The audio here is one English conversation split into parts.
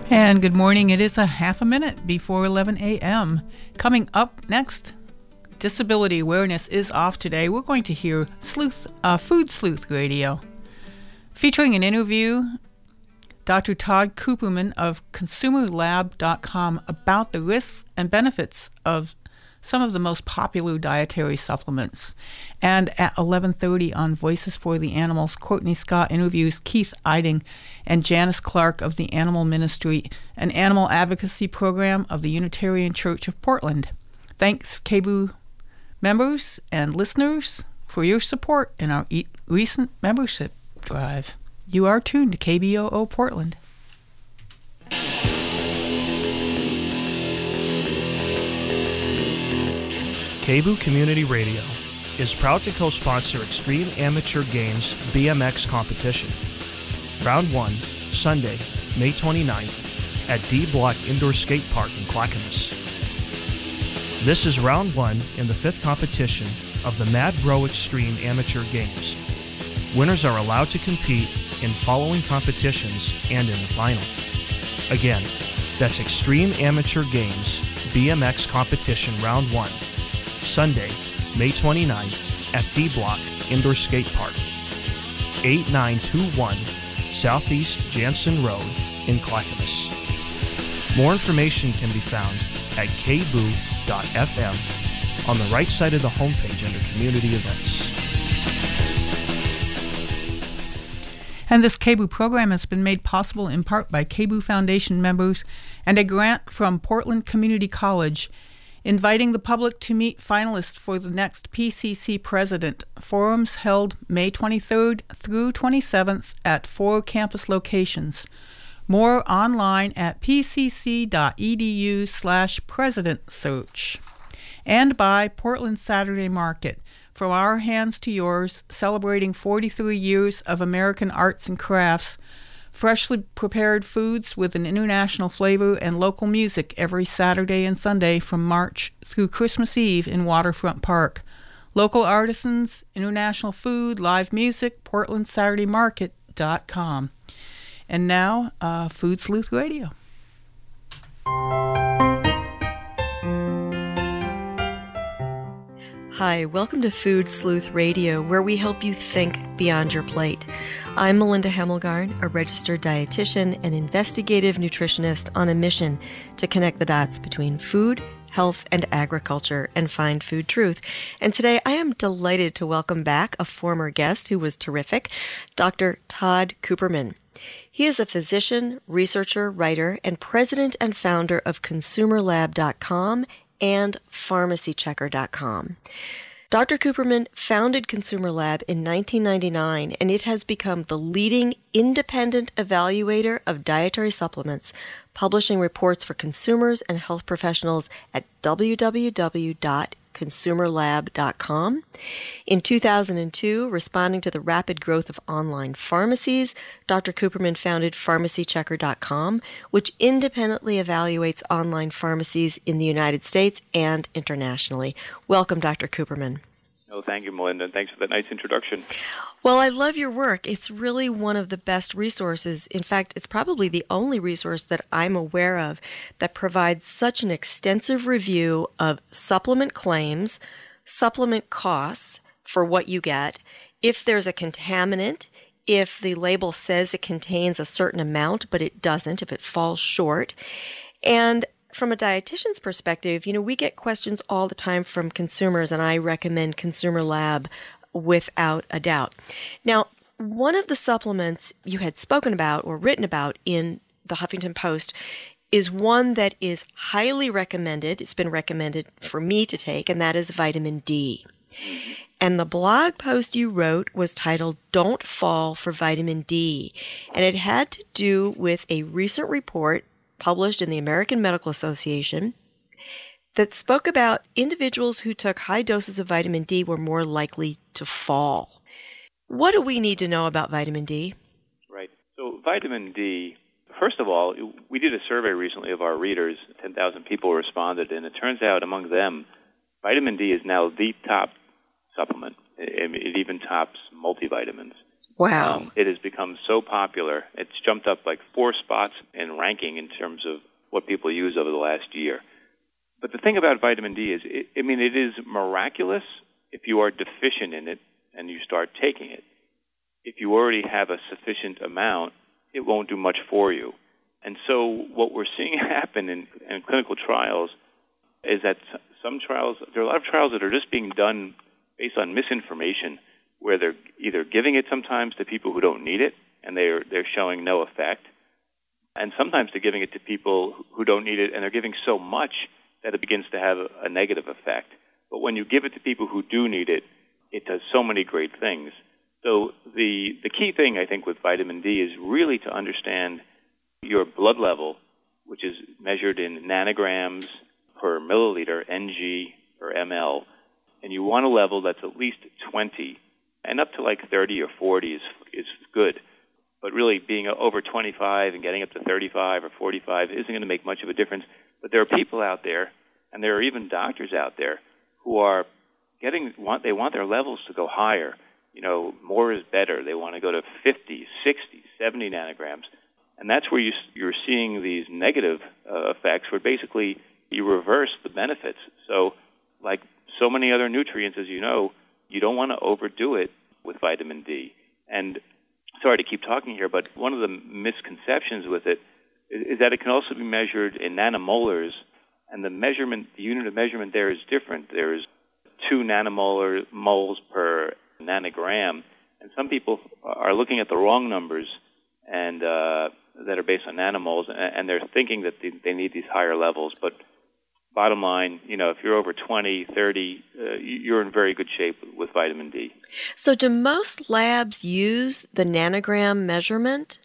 And good morning. It is a half a minute before 11 a.m. Coming up next, Disability Awareness is off today. We're going to hear Food Sleuth Radio. Featuring an interview, Dr. Todd Cooperman of ConsumerLab.com about the risks and benefits of some of the most popular dietary supplements. And at 11:30 on Voices for the Animals, Courtney Scott interviews Keith Eiding and Janice Clark of the Animal Ministry, an animal advocacy program of the Unitarian Church of Portland. Thanks, KBOO members and listeners, for your support in our recent membership drive. You are tuned to KBOO Portland. KBOO Community Radio is proud to co-sponsor Extreme Amateur Games BMX competition. Round 1, Sunday, May 29th, at D Block Indoor Skate Park in Clackamas. This is Round 1 in the 5th competition of the Mad Bro Extreme Amateur Games. Winners are allowed to compete in following competitions and in the final. Again, that's Extreme Amateur Games BMX competition Round 1. Sunday, May 29th at D Block Indoor Skate Park, 8921 Southeast Jansen Road in Clackamas. More information can be found at kboo.fm on the right side of the homepage under Community Events. And this KBOO program has been made possible in part by KBOO Foundation members and a grant from Portland Community College, inviting the public to meet finalists for the next PCC President. Forums held May 23rd through 27th at 4 campus locations. More online at pcc.edu/president search. And by Portland Saturday Market, From Our Hands to Yours, celebrating 43 years of American arts and crafts, freshly prepared foods with an international flavor and local music every Saturday and Sunday from March through Christmas Eve in Waterfront Park. Local artisans, international food, live music, PortlandSaturdayMarket.com. And now, Food Sleuth Radio. Hi, welcome to Food Sleuth Radio, where we help you think beyond your plate. I'm Melinda Hemmelgarn, a registered dietitian and investigative nutritionist on a mission to connect the dots between food, health, and agriculture and find food truth. And today I am delighted to welcome back a former guest who was terrific, Dr. Todd Cooperman. He is a physician, researcher, writer, and president and founder of ConsumerLab.com and PharmacyChecker.com. Dr. Cooperman founded Consumer Lab in 1999, and it has become the leading independent evaluator of dietary supplements, publishing reports for consumers and health professionals at www.consumerlab.com. In 2002, responding to the rapid growth of online pharmacies, Dr. Cooperman founded PharmacyChecker.com, which independently evaluates online pharmacies in the United States and internationally. Welcome, Dr. Cooperman. Oh, thank you, Melinda, and thanks for that nice introduction. Well, I love your work. It's really one of the best resources. In fact, it's probably the only resource that I'm aware of that provides such an extensive review of supplement claims, supplement costs for what you get, if there's a contaminant, if the label says it contains a certain amount, but it doesn't, if it falls short. And from a dietitian's perspective, we get questions all the time from consumers, and I recommend Consumer Lab without a doubt. Now, one of the supplements you had spoken about or written about in the Huffington Post is one that is highly recommended. It's been recommended for me to take, and that is vitamin D. And the blog post you wrote was titled, "Don't Fall for Vitamin D." And it had to do with a recent report published in the American Medical Association that spoke about individuals who took high doses of vitamin D were more likely to fall. What do we need to know about vitamin D? Right. So vitamin D, first of all, we did a survey recently of our readers. 10,000 people responded, and it turns out among them, vitamin D is now the top supplement. It even tops multivitamins. Wow. It has become so popular. It's jumped up like 4 spots in ranking in terms of what people use over the last year. But the thing about vitamin D is, it is miraculous if you are deficient in it and you start taking it. If you already have a sufficient amount, it won't do much for you. And so what we're seeing happen in clinical trials is that some trials, there are a lot of trials that are just being done based on misinformation, where they're either giving it sometimes to people who don't need it, and they're showing no effect, and sometimes they're giving it to people who don't need it, and they're giving so much that it begins to have a negative effect. But when you give it to people who do need it, it does so many great things. So the key thing, I think, with vitamin D is really to understand your blood level, which is measured in nanograms per milliliter, ng per ml, and you want a level that's at least 20, and up to like 30 or 40 is good. But really being over 25 and getting up to 35 or 45 isn't going to make much of a difference. But there are people out there, and there are even doctors out there, who are they want their levels to go higher. More is better. They want to go to 50, 60, 70 nanograms. And that's where you're seeing these negative effects, where basically you reverse the benefits. So like so many other nutrients, as you know, you don't want to overdo it with vitamin D. And sorry to keep talking here, but one of the misconceptions with it is that it can also be measured in nanomolars, and the unit of measurement there is different. There's 2 nanomoles per nanogram, and some people are looking at the wrong numbers and that are based on nanomoles, and they're thinking that they need these higher levels. But bottom line, if you're over 20, 30, you're in very good shape with vitamin D. So do most labs use the nanogram measurement?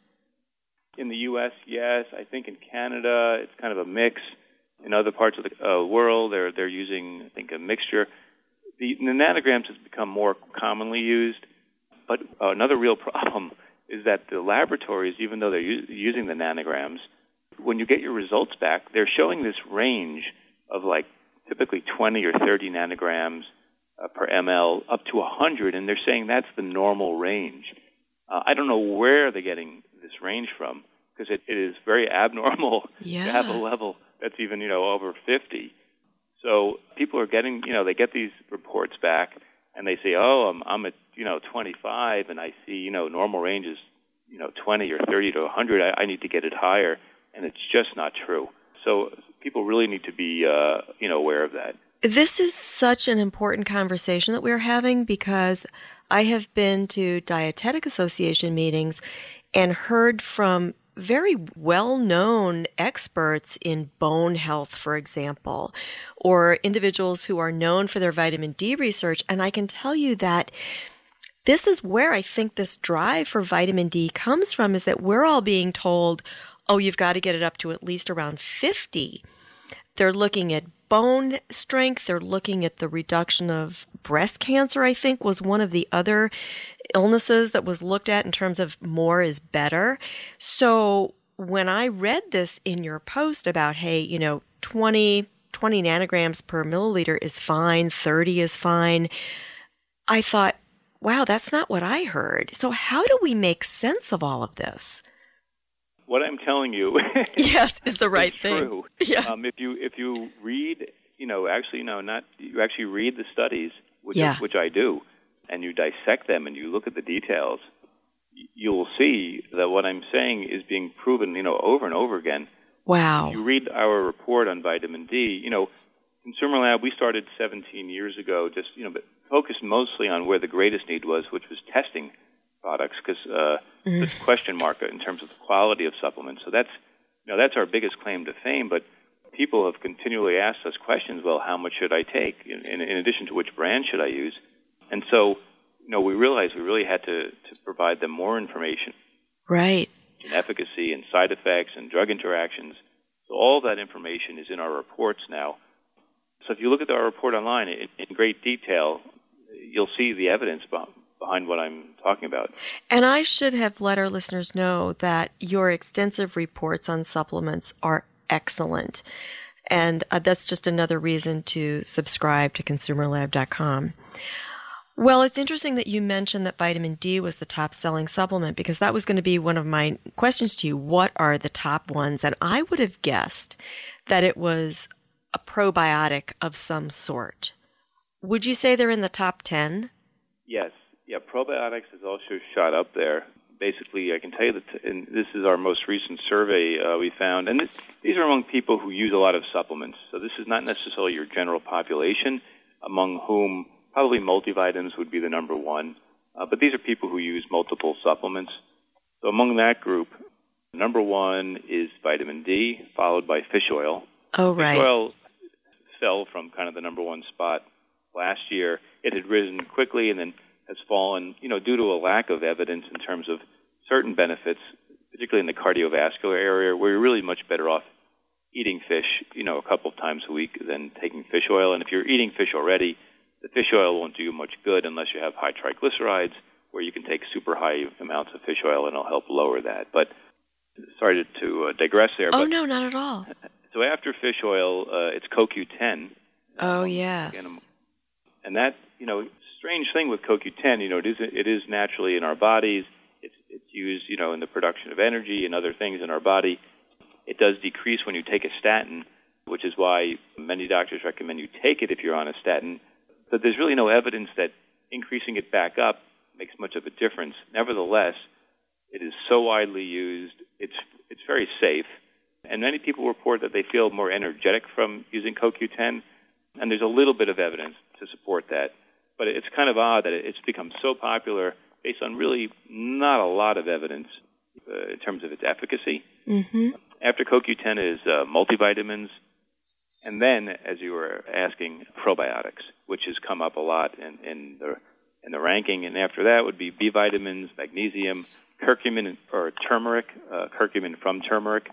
In the U.S., yes. I think in Canada, it's kind of a mix. In other parts of the world, they're using, I think, a mixture. The nanograms has become more commonly used, but another real problem is that the laboratories, even though they're using the nanograms, when you get your results back, they're showing this range of like typically 20 or 30 nanograms per ml up to 100, and they're saying that's the normal range. I don't know where they're getting this range from, because it is very abnormal to have a level that's even, over 50. So people are getting, they get these reports back, and they say, I'm at, 25, and I see, normal range is, 20 or 30 to 100. I need to get it higher, and it's just not true. So people really need to be, aware of that. This is such an important conversation that we're having, because I have been to Dietetic Association meetings and heard from very well-known experts in bone health, for example, or individuals who are known for their vitamin D research. And I can tell you that this is where I think this drive for vitamin D comes from, is that we're all being told, you've got to get it up to at least around 50. They're looking at bone strength. They're looking at the reduction of breast cancer, I think, was one of the other illnesses that was looked at in terms of more is better. So when I read this in your post about, 20 nanograms per milliliter is fine, 30 is fine, I thought, wow, that's not what I heard. So how do we make sense of all of this? What I'm telling you is the right thing. True. Yeah. If you read, you actually read the studies, which I do, and you dissect them and you look at the details, you'll see that what I'm saying is being proven, over and over again. Wow. If you read our report on vitamin D, Consumer Lab, we started 17 years ago, just, but focused mostly on where the greatest need was, which was testing products, because there's a question mark in terms of the quality of supplements. So that's our biggest claim to fame. But people have continually asked us questions. Well, how much should I take? In addition to which brand should I use? And so, we realized we really had to provide them more information, right, in efficacy and side effects and drug interactions. So all that information is in our reports now. So if you look at our report online in great detail, you'll see the evidence behind what I'm talking about. And I should have let our listeners know that your extensive reports on supplements are excellent. And that's just another reason to subscribe to ConsumerLab.com. Well, it's interesting that you mentioned that vitamin D was the top-selling supplement, because that was going to be one of my questions to you. What are the top ones? And I would have guessed that it was a probiotic of some sort. Would you say they're in the top 10? Yes. Yeah, probiotics has also shot up there. Basically, I can tell you that, and this is our most recent survey we found, and these are among people who use a lot of supplements. So this is not necessarily your general population, among whom probably multivitamins would be the number one. But these are people who use multiple supplements. So among that group, number one is vitamin D, followed by fish oil. Oh, right. Fish oil fell from kind of the number one spot last year. It had risen quickly and then has fallen, due to a lack of evidence in terms of certain benefits, particularly in the cardiovascular area, where you're really much better off eating fish, a couple of times a week than taking fish oil. And if you're eating fish already, the fish oil won't do you much good unless you have high triglycerides, where you can take super high amounts of fish oil and it'll help lower that. But sorry to digress there. Oh, no, not at all. So after fish oil, it's CoQ10. Oh, yes. And that, strange thing with CoQ10, it is naturally in our bodies. It's used, in the production of energy and other things in our body. It does decrease when you take a statin, which is why many doctors recommend you take it if you're on a statin. But there's really no evidence that increasing it back up makes much of a difference. Nevertheless, it is so widely used. It's very safe. And many people report that they feel more energetic from using CoQ10. And there's a little bit of evidence to support that. But it's kind of odd that it's become so popular based on really not a lot of evidence in terms of its efficacy. Mm-hmm. After CoQ10 is multivitamins, and then, as you were asking, probiotics, which has come up a lot in the ranking. And after that would be B vitamins, magnesium, curcumin or turmeric, curcumin from turmeric,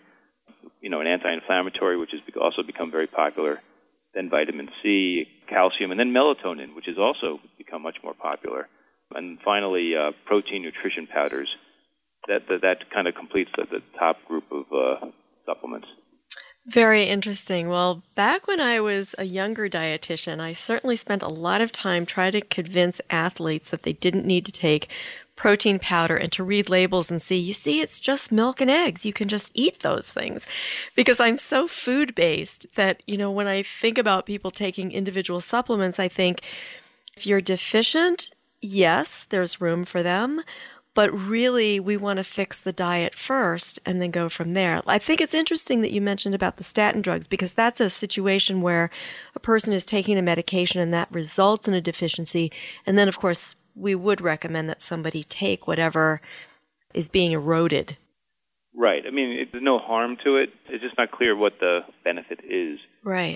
an anti-inflammatory, which has also become very popular. Then vitamin C, calcium, and then melatonin, which has also become much more popular. And finally, protein nutrition powders. That kind of completes the top group of supplements. Very interesting. Well, back when I was a younger dietitian, I certainly spent a lot of time trying to convince athletes that they didn't need to take protein powder and to read labels and see, it's just milk and eggs. You can just eat those things. Because I'm so food-based that, when I think about people taking individual supplements, I think if you're deficient, yes, there's room for them. But really, we want to fix the diet first and then go from there. I think it's interesting that you mentioned about the statin drugs, because that's a situation where a person is taking a medication and that results in a deficiency. And then, of course, we would recommend that somebody take whatever is being eroded. Right. I mean, there's no harm to it. It's just not clear what the benefit is. Right.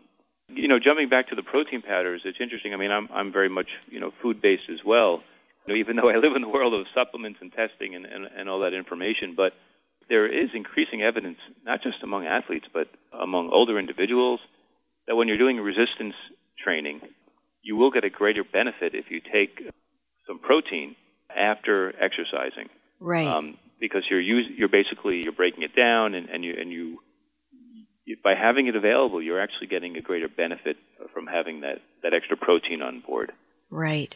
Jumping back to the protein powders, it's interesting. I mean, I'm very much, food-based as well. Even though I live in the world of supplements and testing and all that information, but there is increasing evidence, not just among athletes, but among older individuals, that when you're doing resistance training, you will get a greater benefit if you take some protein after exercising. Right. Because you're breaking it down, and you by having it available, you're actually getting a greater benefit from having that extra protein on board. Right.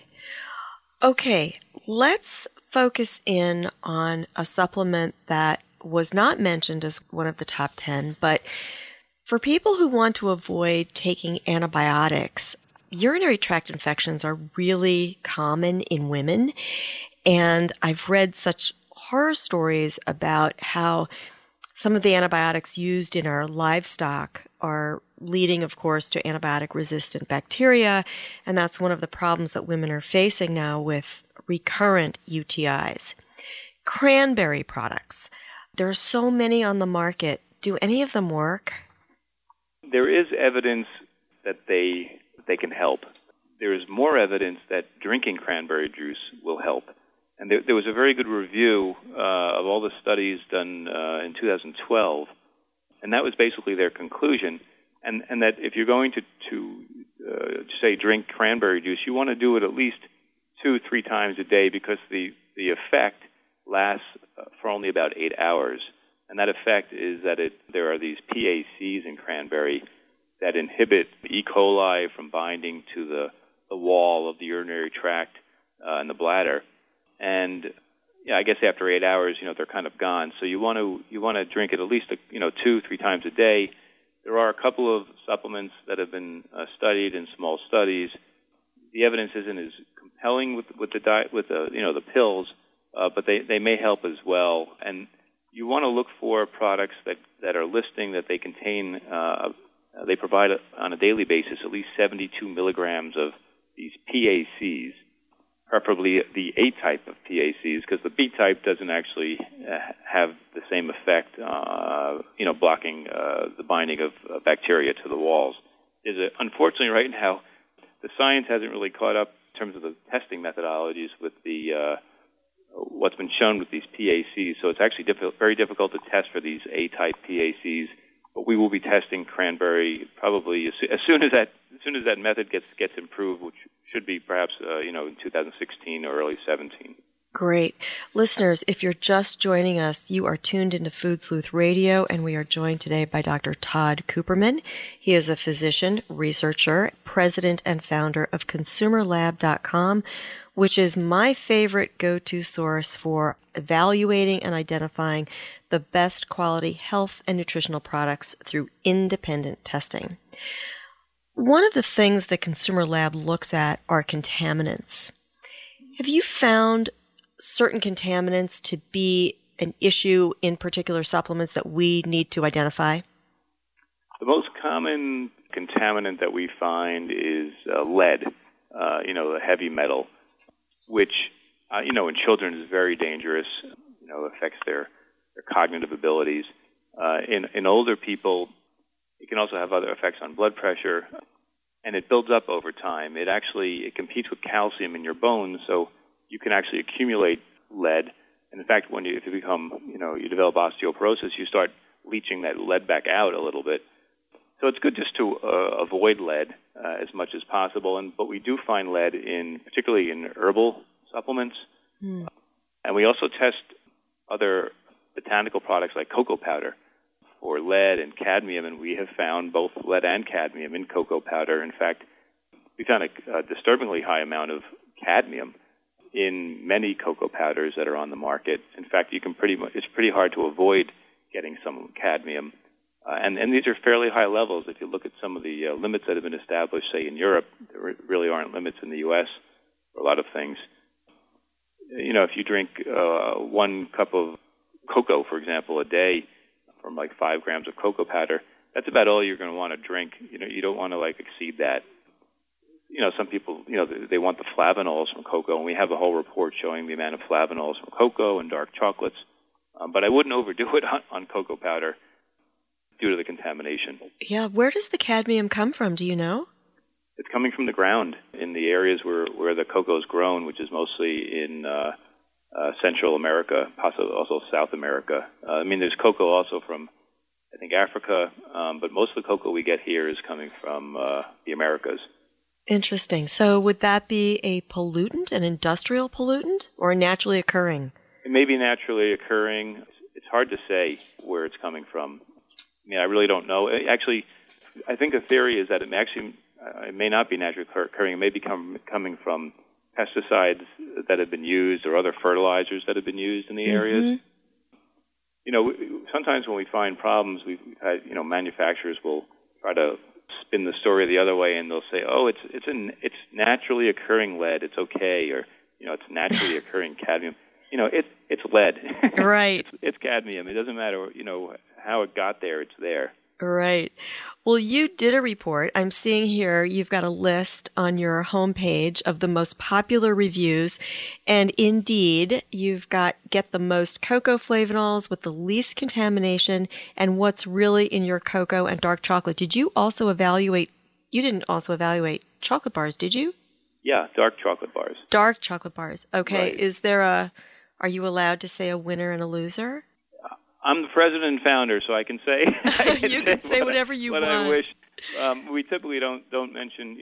Okay, let's focus in on a supplement that was not mentioned as one of the top 10, but for people who want to avoid taking antibiotics, urinary tract infections are really common in women, and I've read such horror stories about how some of the antibiotics used in our livestock are leading, of course, to antibiotic-resistant bacteria, and that's one of the problems that women are facing now with recurrent UTIs. Cranberry products. There are so many on the market. Do any of them work? There is evidence that they can help. There is more evidence that drinking cranberry juice will help. And there was a very good review of all the studies done in 2012, and that was basically their conclusion. And that if you're going to say drink cranberry juice, you want to do it at least 2-3 times a day, because the effect lasts for only about 8 hours. And that effect is that there are these PACs in cranberry that inhibit E. coli from binding to the the wall of the urinary tract and the bladder. And I guess after 8 hours, they're kind of gone. So you want to drink it at least 2-3 times a day. There are a couple of supplements that have been studied in small studies. The evidence isn't as compelling with the diet, with the pills, but they may help as well. And you want to look for products that are listing that they contain. They provide on a daily basis at least 72 milligrams of these PACs, preferably the A type of PACs, because the B type doesn't actually have the same effect, blocking the binding of bacteria to the walls. Unfortunately, right now, the science hasn't really caught up in terms of the testing methodologies with the what's been shown with these PACs. So it's actually very difficult to test for these A type PACs. But we will be testing cranberry probably as soon as that method gets improved, which should be perhaps in 2016 or early 17. Great. Listeners, if you're just joining us, you are tuned into Food Sleuth Radio, and we are joined today by Dr. Todd Cooperman. He is a physician, researcher, president, and founder of ConsumerLab.com, which is my favorite go-to source for evaluating and identifying the best quality health and nutritional products through independent testing. One of the things that Consumer Lab looks at are contaminants. Have you found certain contaminants to be an issue in particular supplements that we need to identify? The most common contaminant that we find is lead, the heavy metal, which, in children is very dangerous, affects their cognitive abilities. In older people, it can also have other effects on blood pressure, and it builds up over time. It competes with calcium in your bones, so you can actually accumulate lead. And in fact, if you become, you develop osteoporosis, you start leaching that lead back out a little bit. So it's good just to avoid lead as much as possible. But we do find lead particularly in herbal supplements. And we also test other botanical products like cocoa powder for lead and cadmium, and we have found both lead and cadmium in cocoa powder. In fact, we found a disturbingly high amount of cadmium in many cocoa powders that are on the market. In fact, it's pretty hard to avoid getting some cadmium. And these are fairly high levels. If you look at some of the limits that have been established, say in Europe, there really aren't limits in the U.S. for a lot of things. If you drink 1 cup of cocoa, for example, a day from like 5 grams of cocoa powder, that's about all you're going to want to drink. You don't want to exceed that. Some people, they want the flavonols from cocoa, and we have a whole report showing the amount of flavonols from cocoa and dark chocolates. But I wouldn't overdo it on cocoa powder due to the contamination. Yeah, where does the cadmium come from? Do you know? It's coming from the ground in the areas where the cocoa is grown, which is mostly in Central America, possibly also South America. There's cocoa also from, I think, Africa, but most of the cocoa we get here is coming from the Americas. Interesting. So would that be a pollutant, an industrial pollutant, or naturally occurring? It may be naturally occurring. It's hard to say where it's coming from. I really don't know. Actually, I think the theory is that it may not be naturally occurring. It may be coming from pesticides that have been used or other fertilizers that have been used in the areas. Sometimes when we find problems, we've had, manufacturers will try to spin the story the other way, and they'll say, "Oh, it's naturally occurring lead. It's okay," or it's naturally occurring cadmium. It's lead. Right. it's cadmium. It doesn't matter, how it got there. It's there. Right. Well, you did a report. I'm seeing here you've got a list on your homepage of the most popular reviews. And indeed, you've got get the most cocoa flavonols with the least contamination and what's really in your cocoa and dark chocolate. Did you also evaluate, you didn't also evaluate chocolate bars, did you? Yeah, dark chocolate bars. Dark chocolate bars. Okay. Right. Are you allowed to say a winner and a loser? I'm the president and founder, so I can say you can say whatever you want. What I wish. We typically don't mention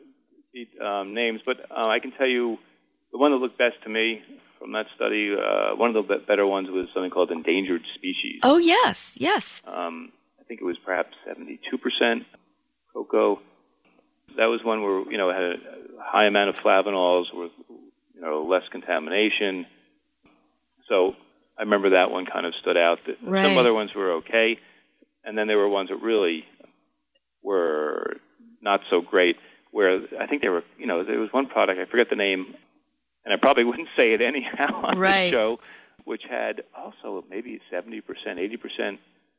names, but I can tell you the one that looked best to me from that study. One of the better ones was something called endangered species. Oh yes. I think it was perhaps 72% cocoa. That was one where it had a high amount of flavanols with, less contamination. So I remember that one kind of stood out. Right. Some other ones were okay, and then there were ones that really were not so great, where I think there was one product, I forget the name, and I probably wouldn't say it anyhow on the show, which had also maybe 70%, 80%,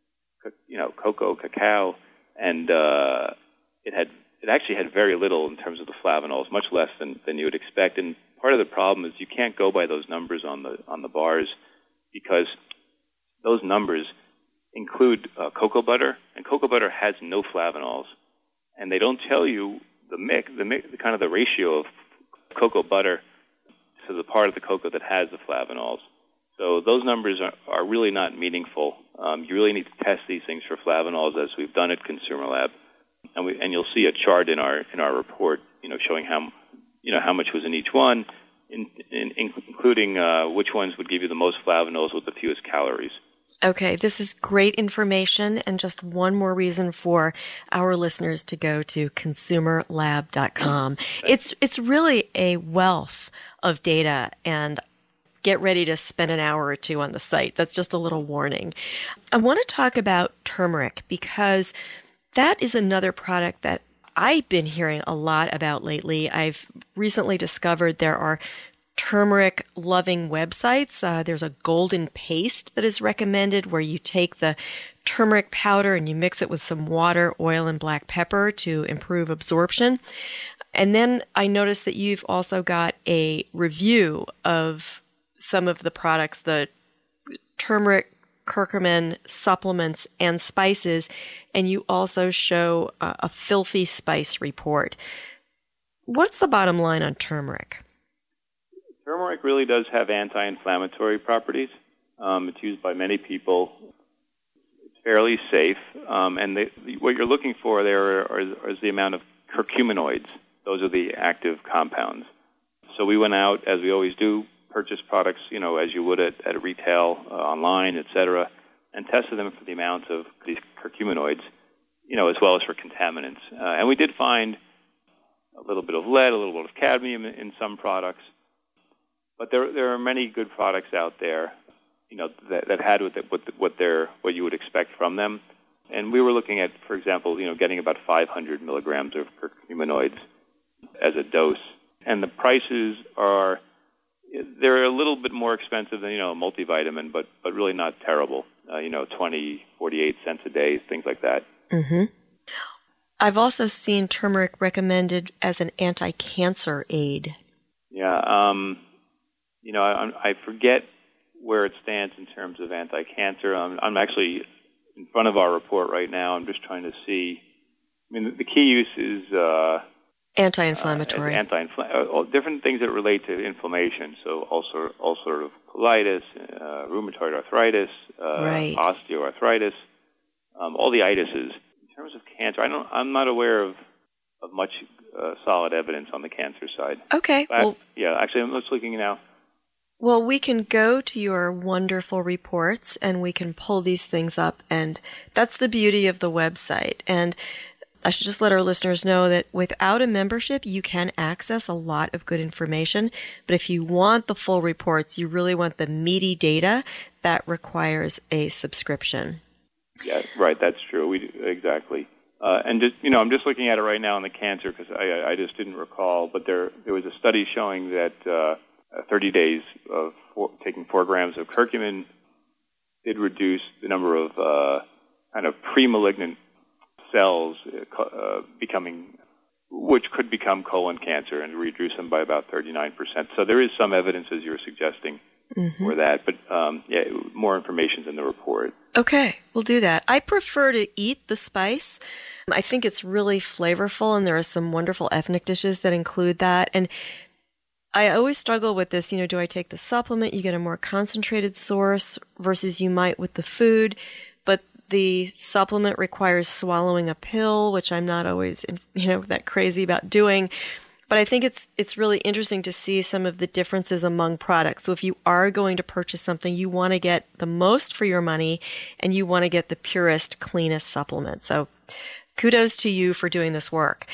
cocoa, cacao, and it actually had very little in terms of the flavanols, much less than you would expect. And part of the problem is you can't go by those numbers on the bars, because those numbers include cocoa butter, and cocoa butter has no flavanols, and they don't tell you the kind of the ratio of cocoa butter to the part of the cocoa that has the flavanols. So those numbers are really not meaningful. You really need to test these things for flavanols, as we've done at Consumer Lab, and you'll see a chart in our report, showing how much was in each one, including which ones would give you the most flavanols with the fewest calories. Okay, this is great information, and just one more reason for our listeners to go to consumerlab.com. It's really a wealth of data, and get ready to spend an hour or two on the site. That's just a little warning. I want to talk about turmeric, because that is another product that I've been hearing a lot about lately. I've recently discovered there are turmeric-loving websites. There's a golden paste that is recommended, where you take the turmeric powder and you mix it with some water, oil, and black pepper to improve absorption. And then I noticed that you've also got a review of some of the products, the turmeric, curcumin supplements, and spices, and you also show a filthy spice report. What's the bottom line on turmeric? Turmeric really does have anti-inflammatory properties. It's used by many people. It's fairly safe. And what you're looking for there is the amount of curcuminoids. Those are the active compounds. So we went out, as we always do, purchased products, as you would at retail, online, et cetera, and tested them for the amount of these curcuminoids, as well as for contaminants. And we did find a little bit of lead, a little bit of cadmium in some products. But there are many good products out there, that had what you would expect from them. And we were looking at, for example, getting about 500 milligrams of curcuminoids as a dose. And the prices they're a little bit more expensive than, a multivitamin, but really not terrible. 20, 48 cents a day, things like that. Mm-hmm. I've also seen turmeric recommended as an anti-cancer aid. Yeah, I forget where it stands in terms of anti-cancer. I'm actually in front of our report right now. I'm just trying to see. The key use is anti-inflammatory. Different things that relate to inflammation. So ulcerative colitis, rheumatoid arthritis, osteoarthritis, all the itises. In terms of cancer, I'm not aware of much solid evidence on the cancer side. Okay. Actually, I'm just looking now. Well, we can go to your wonderful reports and we can pull these things up, and that's the beauty of the website. And I should just let our listeners know that without a membership, you can access a lot of good information. But if you want the full reports, you really want the meaty data, that requires a subscription. Yeah, right. That's true. Exactly. And just, I'm just looking at it right now on the cancer, because I just didn't recall. But there was a study showing that 30 days of taking 4 grams of curcumin did reduce the number of kind of pre-malignant cells which could become colon cancer, and reduce them by about 39%. So there is some evidence, as you were suggesting, for that. But more information's in the report. Okay, we'll do that. I prefer to eat the spice. I think it's really flavorful, and there are some wonderful ethnic dishes that include that. And I always struggle with this, do I take the supplement? You get a more concentrated source versus you might with the food, but the supplement requires swallowing a pill, which I'm not always, that crazy about doing. But I think it's really interesting to see some of the differences among products. So if you are going to purchase something, you want to get the most for your money, and you want to get the purest, cleanest supplement. So kudos to you for doing this work.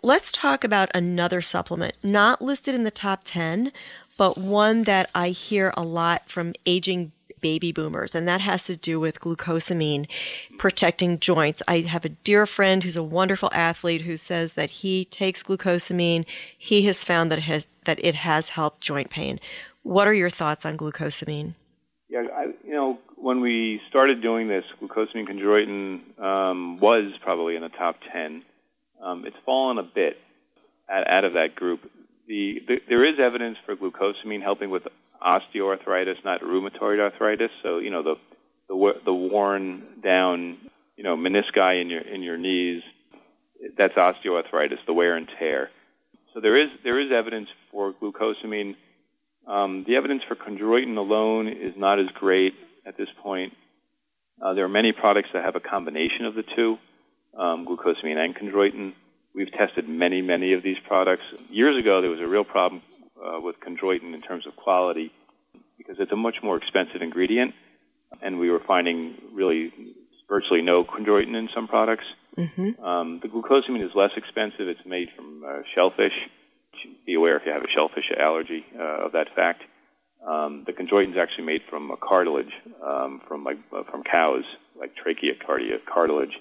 let's talk about another supplement, not listed in the top 10, but one that I hear a lot from aging baby boomers, and that has to do with glucosamine protecting joints. I have a dear friend who's a wonderful athlete who says that he takes glucosamine. He has found that it has helped joint pain. What are your thoughts on glucosamine? Yeah, when we started doing this, glucosamine chondroitin was probably in the top 10. It's fallen a bit out of that group. There is evidence for glucosamine helping with osteoarthritis, not rheumatoid arthritis. So the worn down menisci in your knees, that's osteoarthritis, the wear and tear. So there is evidence for glucosamine. The evidence for chondroitin alone is not as great at this point. There are many products that have a combination of the two, glucosamine and chondroitin. We've tested many of these products. Years ago, there was a real problem with chondroitin in terms of quality because it's a much more expensive ingredient, and we were finding really virtually no chondroitin in some products. Mm-hmm. The glucosamine is less expensive. It's made from shellfish. Be aware if you have a shellfish allergy of that fact. The chondroitin is actually made from a cartilage from cows, like tracheocardia cartilage.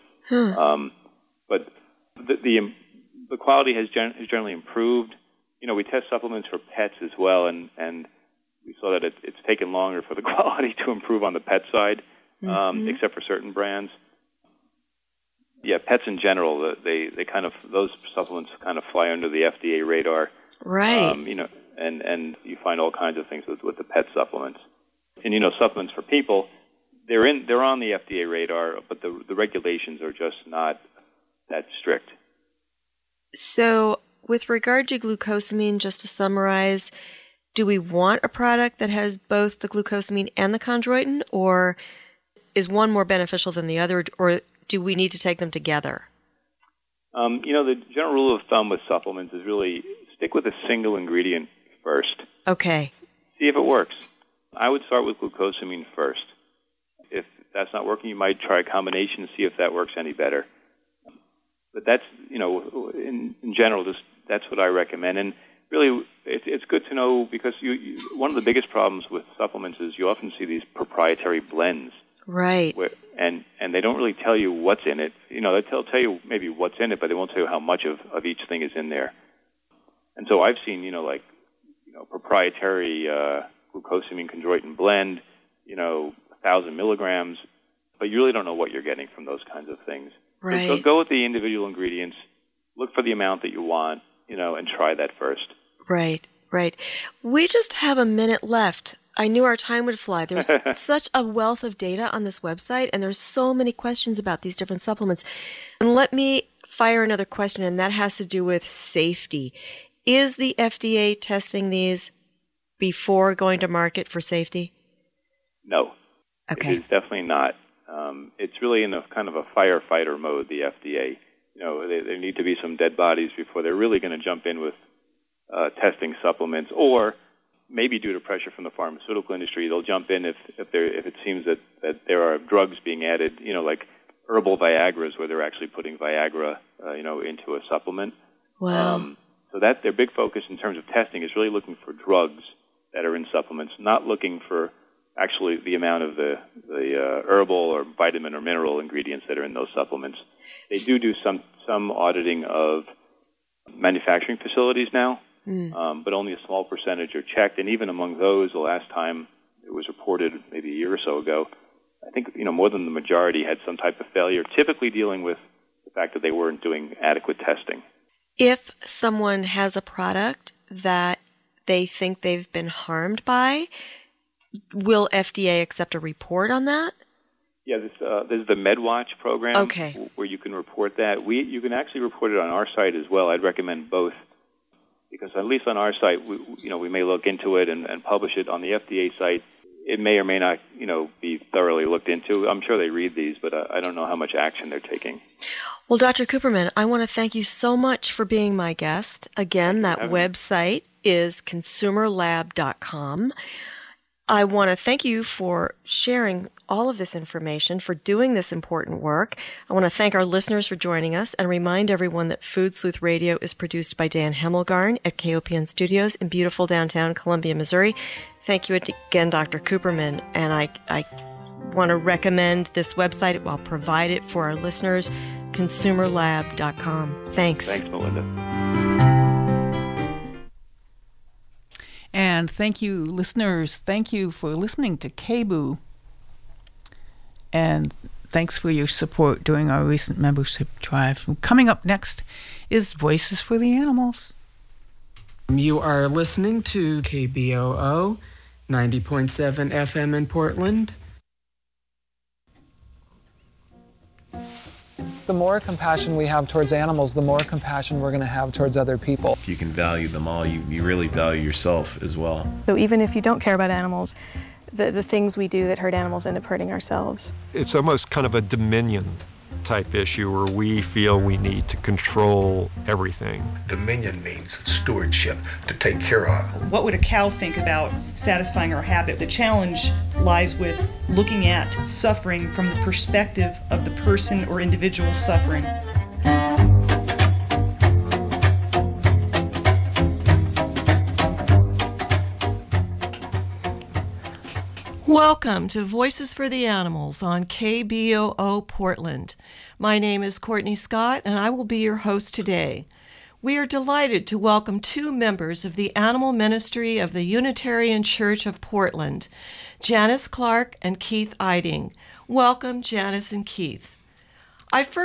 But the quality has generally improved. We test supplements for pets as well, and we saw that it's taken longer for the quality to improve on the pet side, except for certain brands. Yeah, pets in general, those supplements kind of fly under the FDA radar. Right. And you find all kinds of things with the pet supplements. And supplements for people, they're on the FDA radar, but the regulations are just not that strict. So, with regard to glucosamine, just to summarize, do we want a product that has both the glucosamine and the chondroitin, or is one more beneficial than the other, or do we need to take them together? The general rule of thumb with supplements is really stick with a single ingredient first. Okay. See if it works. I would start with glucosamine first. If that's not working, you might try a combination and see if that works any better. But that's, in general, that's what I recommend. And really, it's good to know because one of the biggest problems with supplements is you often see these proprietary blends. Right. And they don't really tell you what's in it. They'll tell you maybe what's in it, but they won't tell you how much of each thing is in there. And so I've seen, proprietary glucosamine chondroitin blend, 1,000 milligrams, but you really don't know what you're getting from those kinds of things. Right. So go with the individual ingredients, look for the amount that you want, and try that first. Right. We just have a minute left. I knew our time would fly. There's such a wealth of data on this website, and there's so many questions about these different supplements. And let me fire another question, and that has to do with safety. Is the FDA testing these before going to market for safety? No. Okay. It is definitely not. It's really in a kind of a firefighter mode, the FDA. There need to be some dead bodies before they're really going to jump in with testing supplements, or maybe due to pressure from the pharmaceutical industry, they'll jump in if it seems that there are drugs being added, like herbal Viagras, where they're actually putting Viagra, into a supplement. Wow. So that their big focus in terms of testing is really looking for drugs that are in supplements, not looking for actually the amount of the herbal or vitamin or mineral ingredients that are in those supplements. They do some auditing of manufacturing facilities now, but only a small percentage are checked. And even among those, the last time it was reported maybe a year or so ago, I think more than the majority had some type of failure, typically dealing with the fact that they weren't doing adequate testing. If someone has a product that they think they've been harmed by, will FDA accept a report on that? Yeah, there's the MedWatch program, okay, where you can report that. You can actually report it on our site as well. I'd recommend both, because at least on our site, we may look into it and publish it. On the FDA site, it may or may not, be thoroughly looked into. I'm sure they read these, but I don't know how much action they're taking. Well, Dr. Cooperman, I want to thank you so much for being my guest. Again, that website is consumerlab.com. I want to thank you for sharing all of this information, for doing this important work. I want to thank our listeners for joining us and remind everyone that Food Sleuth Radio is produced by Dan Hemmelgarn at KOPN Studios in beautiful downtown Columbia, Missouri. Thank you again, Dr. Cooperman. And I want to recommend this website. I'll provide it for our listeners, consumerlab.com. Thanks. Thanks, Melinda. And thank you, listeners. Thank you for listening to KBOO. And thanks for your support during our recent membership drive. Coming up next is Voices for the Animals. You are listening to KBOO 90.7 FM in Portland. The more compassion we have towards animals, the more compassion we're going to have towards other people. If you can value them all, you really value yourself as well. So even if you don't care about animals, the things we do that hurt animals end up hurting ourselves. It's almost kind of a dominion type issue where we feel we need to control everything. Dominion means stewardship, to take care of. What would a cow think about satisfying our habit? The challenge lies with looking at suffering from the perspective of the person or individual suffering. Welcome to Voices for the Animals on KBOO Portland. My name is Courtney Scott, and I will be your host today. We are delighted to welcome two members of the Animal Ministry of the Unitarian Church of Portland, Janice Clark and Keith Eiding. Welcome, Janice and Keith. I first